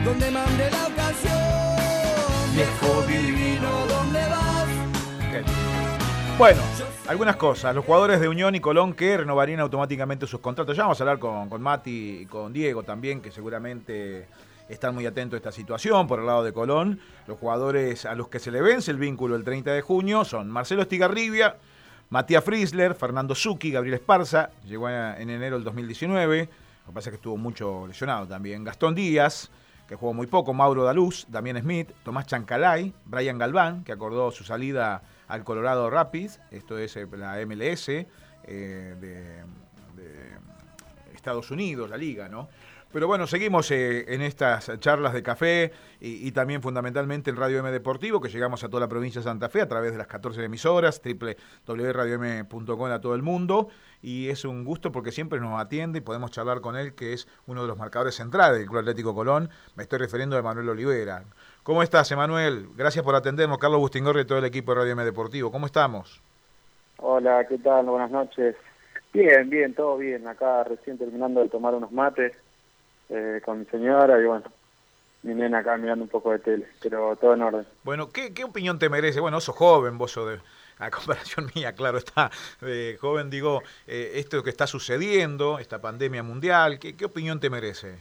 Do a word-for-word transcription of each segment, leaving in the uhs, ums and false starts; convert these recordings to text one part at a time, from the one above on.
donde mande la ocasión. Viejo divino, ¿dónde vas? Okay. Bueno, algunas cosas. Los jugadores de Unión y Colón que renovarían automáticamente sus contratos. Ya vamos a hablar con, con Mati y con Diego también, que seguramente están muy atentos a esta situación por el lado de Colón. Los jugadores a los que se le vence el vínculo el treinta de junio son Marcelo Estigarribia, Matías Frizzler, Fernando Zucchi, Gabriel Esparza, llegó en enero del dos mil diecinueve, lo que pasa es que estuvo mucho lesionado también. Gastón Díaz, que jugó muy poco, Mauro Daluz, Damián Smith, Tomás Chancalay, Brian Galván, que acordó su salida al Colorado Rapids, esto es la M L S eh, de, de Estados Unidos, la liga, ¿no? Pero bueno, seguimos eh, en estas charlas de café y, y también fundamentalmente en Radio M Deportivo, que llegamos a toda la provincia de Santa Fe a través de las catorce emisoras, doble u doble u doble u punto radio eme punto com a todo el mundo. Y es un gusto porque siempre nos atiende y podemos charlar con él, que es uno de los marcadores centrales del Club Atlético Colón. Me estoy refiriendo a Emanuel Olivera. ¿Cómo estás, Emanuel? Gracias por atendernos. Carlos Bustingorri y todo el equipo de Radio M Deportivo. ¿Cómo estamos? Hola, ¿qué tal? Buenas noches. Bien, bien, todo bien. Acá recién terminando de tomar unos mates eh, con mi señora y bueno, mi nena acá mirando un poco de tele, pero todo en orden. Bueno, ¿qué, qué opinión te merece? Bueno, sos joven, vos sos de... A comparación mía, claro está, de joven, digo, eh, esto que está sucediendo, esta pandemia mundial, ¿qué, qué opinión te merece?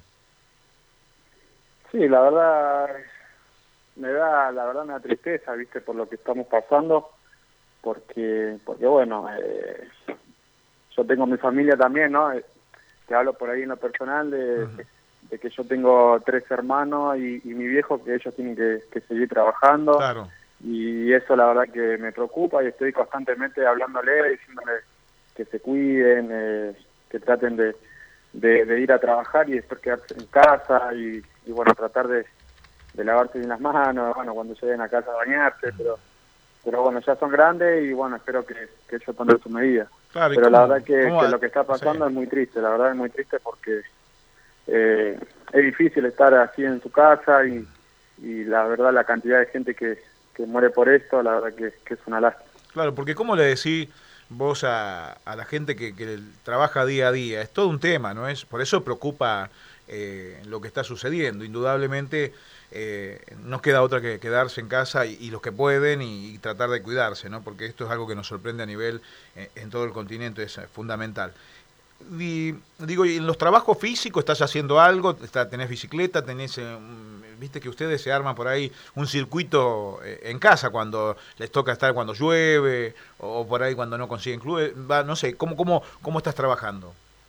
Sí, la verdad, me da, la verdad me da tristeza, viste, por lo que estamos pasando, porque, porque bueno, eh, yo tengo mi familia también, ¿no? Te hablo por ahí en lo personal de, uh-huh. de, de que yo tengo tres hermanos y, y mi viejo, que ellos tienen que, que seguir trabajando. Claro. Y eso la verdad que me preocupa y estoy constantemente hablándole, diciéndole que se cuiden, eh, que traten de, de, de ir a trabajar y después quedarse en casa y, y bueno, tratar de, de lavarse bien las manos, bueno, cuando lleguen a casa a bañarse, pero pero bueno, ya son grandes y bueno, espero que, que ellos tomen sus medidas. Claro, pero cómo, la verdad que, cómo, que lo que está pasando sí. es muy triste, la verdad es muy triste porque eh, es difícil estar así en su casa y, y la verdad la cantidad de gente que que muere por esto, la verdad que, que es una lástima. Claro, porque ¿cómo le decís vos a, a la gente que, que trabaja día a día? Es todo un tema, ¿no? Es por eso preocupa eh, lo que está sucediendo. Indudablemente eh, no queda otra que quedarse en casa y, y los que pueden y, y tratar de cuidarse, ¿no? Porque esto es algo que nos sorprende a nivel eh, en todo el continente, es fundamental. Y, digo, ¿y en los trabajos físicos estás haciendo algo? Está, ¿Tenés bicicleta? ¿Tenés, eh, viste que ustedes se arman por ahí un circuito eh, en casa cuando les toca estar cuando llueve o, o por ahí cuando no consiguen clubes? Va, no sé, ¿cómo, cómo, cómo estás trabajando?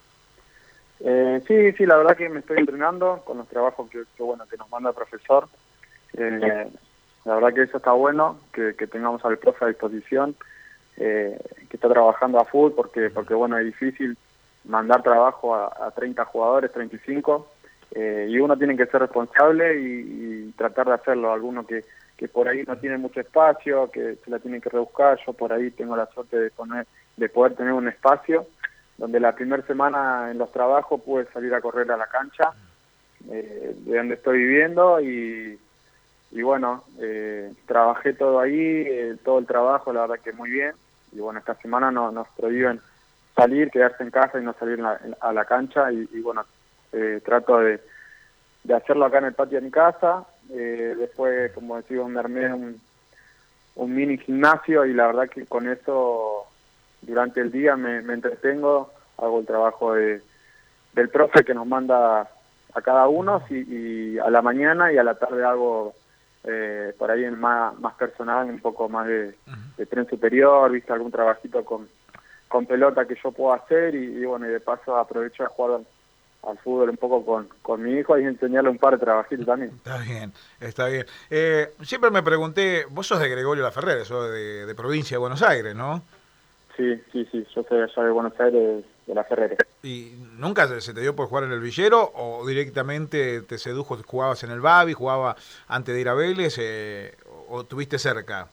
Eh, sí, sí, la verdad que me estoy entrenando con los trabajos que, que bueno que nos manda el profesor. Eh, la verdad que eso está bueno, que, que tengamos al profe a disposición, eh, que está trabajando a full porque, porque bueno, es difícil mandar trabajo a, a treinta jugadores, treinta y cinco, eh, y uno tiene que ser responsable y, y tratar de hacerlo. Algunos que, que por ahí no tienen mucho espacio, que se la tienen que rebuscar. Yo por ahí tengo la suerte de, poner, de poder tener un espacio donde la primera semana en los trabajos pude salir a correr a la cancha eh, de donde estoy viviendo y, y bueno, eh, trabajé todo ahí, eh, todo el trabajo, la verdad que muy bien. Y bueno, esta semana no, nos prohíben salir, quedarse en casa y no salir la, a la cancha y, y bueno, eh, trato de, de hacerlo acá en el patio de mi casa. Eh, después, como decimos, me armé un, un mini gimnasio y la verdad que con eso durante el día me, me entretengo, hago el trabajo de, del profe que nos manda a cada uno y, y a la mañana y a la tarde hago eh, por ahí en más, más personal, un poco más de, de tren superior, viste algún trabajito con con pelota que yo puedo hacer y, y bueno, y de paso aprovecho a jugar al, al fútbol un poco con, con mi hijo y enseñarle un par de trabajitos también. Está bien, está bien. Eh, siempre me pregunté, vos sos de Gregorio Laferrere, sos de, de provincia de Buenos Aires, ¿no? Sí, sí, sí, yo soy allá de Buenos Aires, de Laferrere. ¿Y nunca se te dio por jugar en el Villero o directamente te sedujo, jugabas en el Babi, jugaba antes de ir a Vélez eh, o tuviste cerca?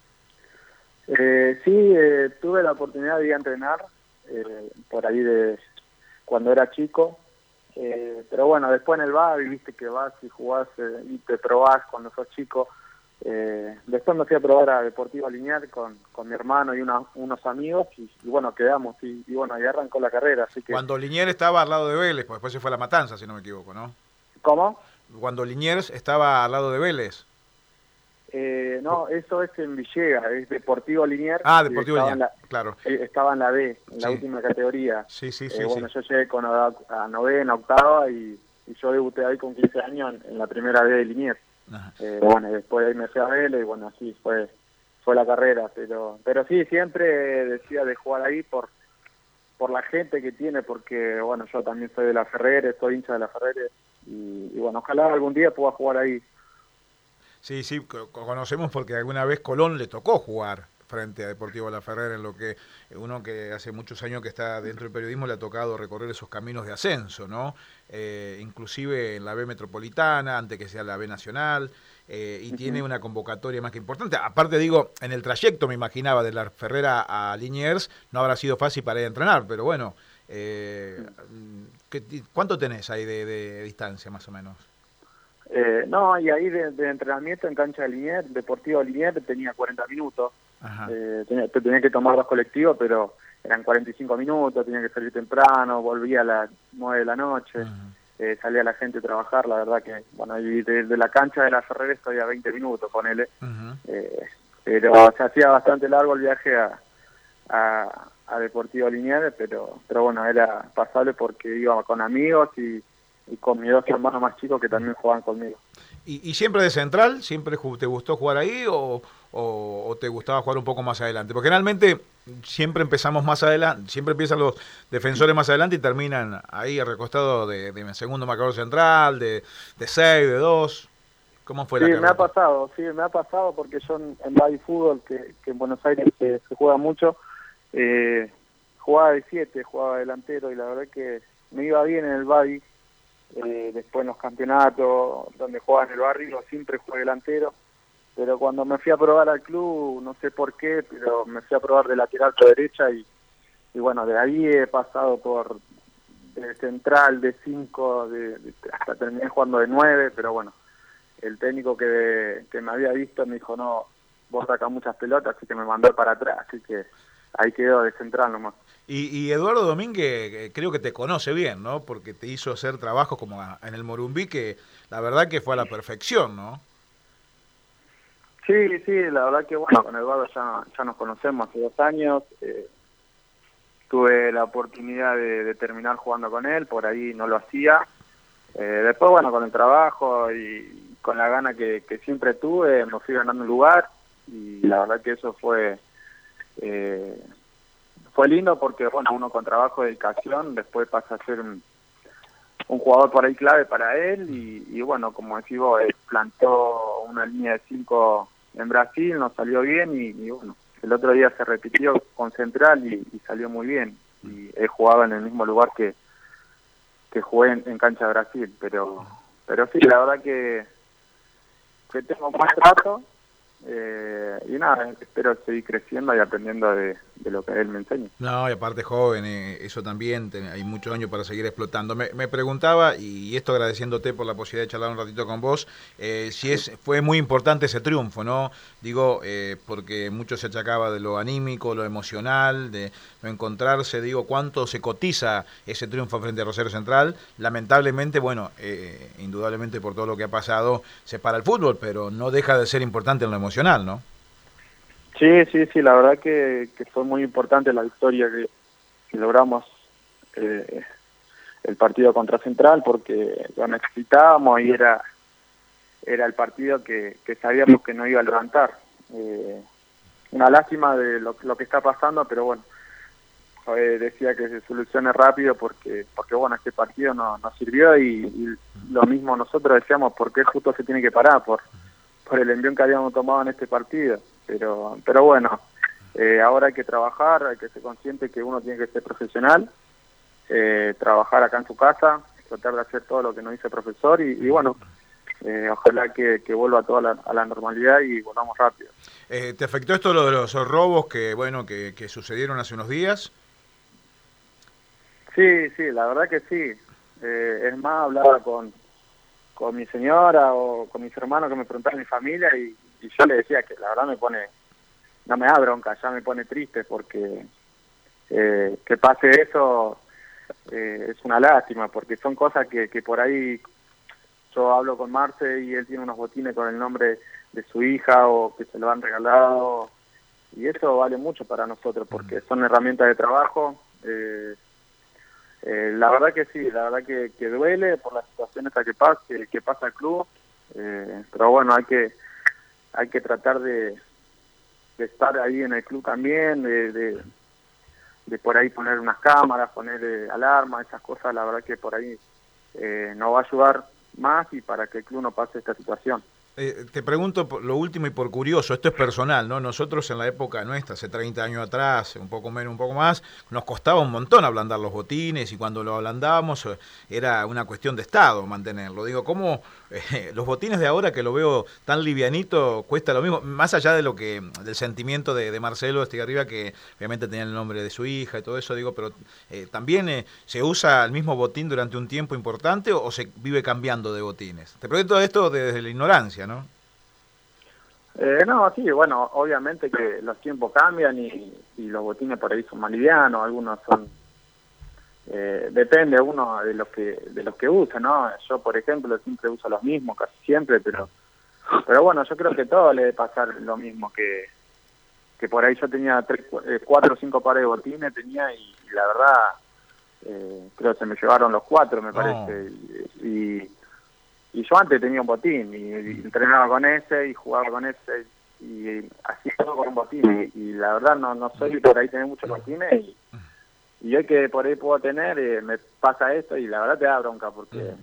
Eh, sí, eh, tuve la oportunidad de ir a entrenar eh, por ahí de cuando era chico, eh, pero bueno, después en el Babi, viste que vas y jugás eh, y te probás cuando sos chico. Eh, después me fui a probar a Deportivo Liniers con, con mi hermano y una, unos amigos y, y bueno, quedamos y, y bueno, ahí arrancó la carrera. Así que Cuando Liniers estaba al lado de Vélez, pues después se fue a La Matanza, si no me equivoco, ¿no? ¿Cómo? cuando Liniers estaba al lado de Vélez. Eh, no, eso es en Villegas, es Deportivo Liniers. Ah, Deportivo estaba Liniers, en la, claro. eh, Estaba en la B, en la Sí. última categoría. Sí, sí, sí. Eh, bueno, sí. yo llegué con a, a novena, octava y, y yo debuté ahí con quince años en, en la primera B de Liniers. Eh, bueno, y después ahí me fui a Vélez y bueno, así fue fue la carrera. Pero pero sí, siempre decía de jugar ahí por por la gente que tiene, porque bueno, yo también soy de la Ferrer, soy hincha de la Ferrer y, y bueno, ojalá algún día pueda jugar ahí. Sí, sí, conocemos porque alguna vez Colón le tocó jugar frente a Deportivo La Ferrera, en lo que uno que hace muchos años que está dentro del periodismo le ha tocado recorrer esos caminos de ascenso, ¿no? Eh, inclusive en la B Metropolitana, antes que sea la B Nacional, eh, y uh-huh. tiene una convocatoria más que importante. Aparte, digo, en el trayecto me imaginaba de La Ferrera a Liniers, no habrá sido fácil para ir a entrenar, pero bueno, eh, ¿qué, ¿cuánto tenés ahí de, de distancia más o menos? Eh, no, y ahí de, de entrenamiento en cancha de Liniers, Deportivo Liniers, tenía cuarenta minutos. Eh, tenía, tenía que tomar dos colectivos, pero eran cuarenta y cinco minutos, tenía que salir temprano, volvía a las nueve de la noche, uh-huh. eh, salía la gente a trabajar, la verdad que, bueno, y desde la cancha de la Ferrer estoy a veinte minutos, ponele. Uh-huh. eh, pero se hacía bastante largo el viaje a, a, a Deportivo Liniers, pero, pero bueno, era pasable porque iba con amigos y y con mis dos hermanos más chicos que también jugaban conmigo. ¿Y, y siempre de central? ¿Siempre te gustó jugar ahí o, o, o te gustaba jugar un poco más adelante? Porque generalmente siempre empezamos más adelante, siempre empiezan los defensores más adelante y terminan ahí recostados de, de segundo marcador central, de, de seis, de dos. ¿Cómo fue sí, la carrera? Me ha pasado, sí, me ha pasado porque yo en, en Badi Fútbol, que, que en Buenos Aires se, se juega mucho, eh, jugaba de siete, jugaba delantero y la verdad que me iba bien en el Badi. Eh, después en los campeonatos donde jugaba en el barrio siempre jugué delantero, pero cuando me fui a probar al club no sé por qué, pero me fui a probar de lateral por derecha y, y bueno, de ahí he pasado por de central, de cinco, de, de, hasta terminé jugando de nueve, pero bueno, el técnico que, que me había visto me dijo no, vos sacás muchas pelotas, así que me mandó para atrás, así que ahí quedó de central nomás. Y, y Eduardo Domínguez creo que te conoce bien, ¿no? Porque te hizo hacer trabajos como en el Morumbí, que la verdad que fue a la perfección, ¿no? Sí, sí, la verdad que bueno, con Eduardo ya, ya nos conocemos hace dos años. Eh, tuve la oportunidad de, de terminar jugando con él, por ahí no lo hacía. Eh, después, bueno, con el trabajo y con la gana que, que siempre tuve, me fui ganando un lugar y la verdad que eso fue... Eh, Fue lindo porque, bueno, uno con trabajo y dedicación después pasa a ser un, un jugador por ahí clave para él y, y bueno, como decís vos, él plantó una línea de cinco en Brasil, nos salió bien y, y bueno, el otro día se repitió con Central y, y salió muy bien. Y él jugaba en el mismo lugar que, que jugué en, en cancha de Brasil, pero pero sí, la verdad que, que tengo más trato. Eh, y nada, espero seguir creciendo y aprendiendo de, de lo que él me enseña. No, y aparte joven, eh, eso también, ten, hay muchos años para seguir explotando. Me, me preguntaba, y esto agradeciéndote por la posibilidad de charlar un ratito con vos, eh, si es fue muy importante ese triunfo, ¿no? Digo, eh, porque mucho se achacaba de lo anímico, lo emocional, de no encontrarse, digo, cuánto se cotiza ese triunfo frente a Rosario Central. Lamentablemente, bueno, eh, indudablemente por todo lo que ha pasado, se para el fútbol, pero no deja de ser importante en lo emocional. ¿No? Sí, sí, sí, la verdad que, que fue muy importante la victoria que, que logramos eh, el partido contra Central porque lo necesitábamos y era era el partido que, que sabíamos que no iba a levantar. Eh, una lástima de lo, lo que está pasando, pero bueno, eh, decía que se solucione rápido porque porque bueno, este partido no nos sirvió y, y lo mismo nosotros decíamos, ¿por qué justo se tiene que parar? Por por el envión que habíamos tomado en este partido, pero pero bueno, eh, ahora hay que trabajar, hay que ser consciente que uno tiene que ser profesional, eh, trabajar acá en su casa, tratar de hacer todo lo que nos dice el profesor y, y bueno, eh, ojalá que, que vuelva todo a la, a la normalidad y volvamos rápido. Eh, ¿Te afectó esto lo de los robos que bueno que, que sucedieron hace unos días? Sí, sí, la verdad que sí. Eh, es más, hablaba con con mi señora o con mis hermanos que me preguntaban mi familia y, y yo le decía que la verdad me pone, no me da bronca, ya me pone triste porque eh, que pase eso eh, es una lástima porque son cosas que, que por ahí yo hablo con Marce y él tiene unos botines con el nombre de su hija o que se lo han regalado, y eso vale mucho para nosotros porque son herramientas de trabajo. Eh, eh, la verdad que sí, la verdad que, que duele por la situación esta que pasa, que, que pasa el club, eh, pero bueno, hay que hay que tratar de, de estar ahí en el club también, de, de, de por ahí poner unas cámaras, poner eh, alarmas, esas cosas, la verdad que por ahí eh, nos va a ayudar más y para que el club no pase esta situación. Eh, te pregunto por lo último y por curioso, esto es personal, ¿no? Nosotros en la época nuestra, hace treinta años atrás, un poco menos, un poco más, nos costaba un montón ablandar los botines y cuando lo ablandábamos eh, era una cuestión de Estado mantenerlo. Digo, ¿cómo eh, los botines de ahora que lo veo tan livianito cuesta lo mismo? Más allá de lo que del sentimiento de, de Marcelo Estigarribia, que obviamente tenía el nombre de su hija y todo eso, digo, pero eh, ¿también eh, se usa el mismo botín durante un tiempo importante o, o se vive cambiando de botines? Te pregunto esto desde la ignorancia, ¿no? Eh, no, sí, bueno, obviamente que los tiempos cambian y, y los botines por ahí son más livianos, algunos son, eh, depende uno de los que de los que usa, ¿no? Yo, por ejemplo, siempre uso los mismos, casi siempre, pero pero bueno, yo creo que todo le debe pasar lo mismo, que que por ahí yo tenía tres, eh, cuatro o cinco pares de botines, tenía y, y la verdad, eh, creo que se me llevaron los cuatro, me parece, oh. y, y Y yo antes tenía un botín, y, y entrenaba con ese, y jugaba con ese, y, y así todo con un botín. Y, y la verdad no no soy por ahí tener muchos botines, y, y hoy que por ahí puedo tener, eh, me pasa esto, y la verdad te da bronca, porque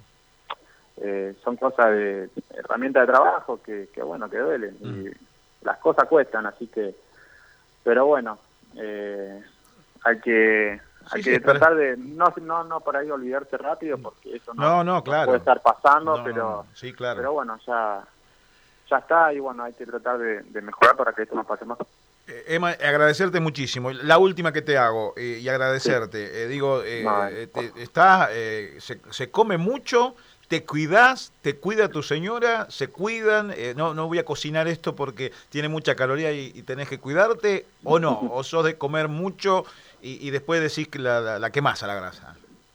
eh, son cosas de herramientas de trabajo que, que bueno, que duelen, y las cosas cuestan, así que, pero bueno, eh, hay que... Hay sí, que sí, tratar pero... de no no no por ahí olvidarse rápido porque eso no, no, no, claro. no puede estar pasando, no, pero sí, claro. pero bueno, ya ya está y bueno, hay que tratar de, de mejorar para que esto no pase más. Eh, Emma, agradecerte muchísimo. La última que te hago eh, y agradecerte. Sí. Eh, digo, eh, no, eh, te, está, eh, se, se come mucho, te cuidas, te cuida tu señora, se cuidan. Eh, no, no voy a cocinar esto porque tiene mucha caloría y, y tenés que cuidarte, o no, o sos de comer mucho y, y después decís que la, la, la quemás a la grasa.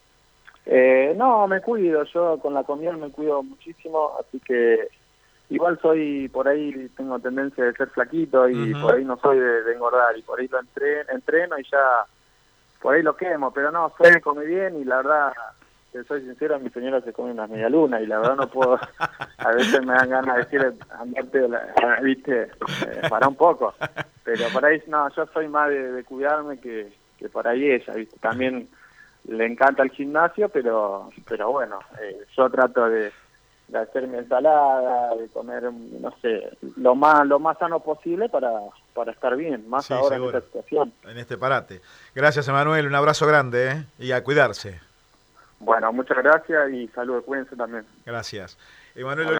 Eh, no, me cuido, yo con la comida me cuido muchísimo, así que igual soy, por ahí tengo tendencia de ser flaquito y uh-huh. por ahí no soy de, de engordar y por ahí lo entreno, entreno y ya por ahí lo quemo, pero no, soy come bien y la verdad, te soy sincero, mi señora se come unas medialunas y la verdad no puedo, a veces me dan ganas de decirle, andarte, viste, eh, para un poco, pero por ahí no, yo soy más de, de cuidarme que, que por ahí ella, viste, también le encanta el gimnasio, pero pero bueno, eh, yo trato de, de hacer mi ensalada, de comer, no sé, lo más lo más sano posible para, para estar bien, más sí, ahora seguro. En esta situación. En este parate. Gracias, Emanuel, un abrazo grande, ¿eh? Y a cuidarse. Bueno, muchas gracias y saludos, cuídense también. Gracias. Emanuel